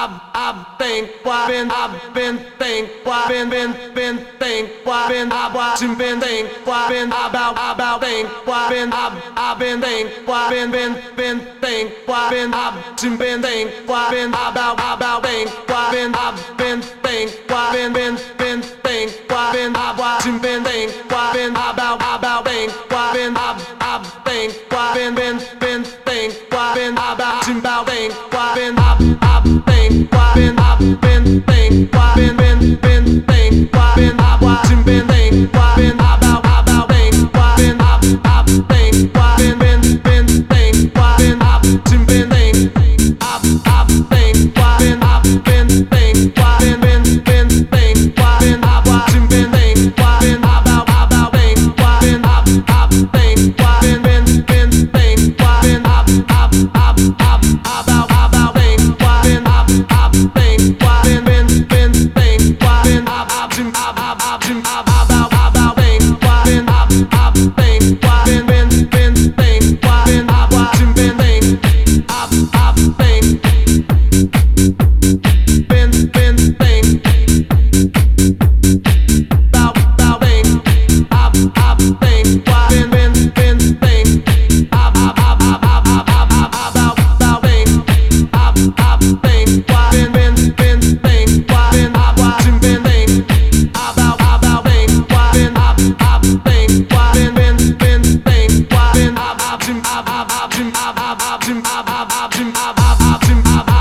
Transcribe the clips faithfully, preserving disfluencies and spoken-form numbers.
I've, I've been, why been, I've been, think, why been, been, been, think, why been, I've watching, been, think, why been, about, about, think, why been, I've, I've been, think, why been, been, been, think, why been, I've watching, been, think, why been, about, about, think, why been, I've been, think, why been, been, been, think, why been, I've watching, been, think, why been, about, about, think, why been, I've, I've, think, why been, been, been, think, why been, about, about, think, why been, I've, I've, think, why been, I've been, think, why been, been, been, think, why been, I've watching, been, think, why been, about, about, think, why been, I've, I've, think, why been, been, been, think, why been, I've watching, been, think, I've, I've, think, why been, I've been, think, why been, been, been, think, why been, I've watching, been, think, why been, about, about, think, why been, I've, I've, think, why been, been, been, think, why been, I've, I've, I've, I've, about, about, think, why been, I've, I've, think, why been, been, been, think, why been, I've, I've, I've, I've, I've, about, about, think, why been, I've, I've, think, why been, been, been, think, why been, I've watching, been, think, I've, I've, think, been, been, think, about, about, think, I've, I've, think, why been, been, been, think, I've, I've, I've, I've, I've, about, about, think, I've, I've, think, why been, been, been, think, why been, I've watching, been, think, about, about, think, why been, I've, I've, think, why been, been, been, think, why been, I've, I've, I've, I've, I've, I've, I've, I've, I've, I've,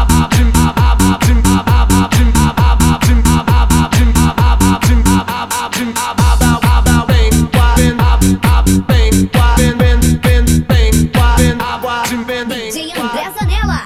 D J André Zanella.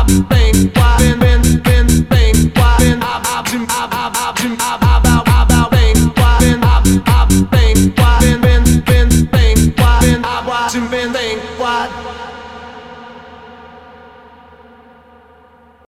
I've, I've, I've, I've, I've,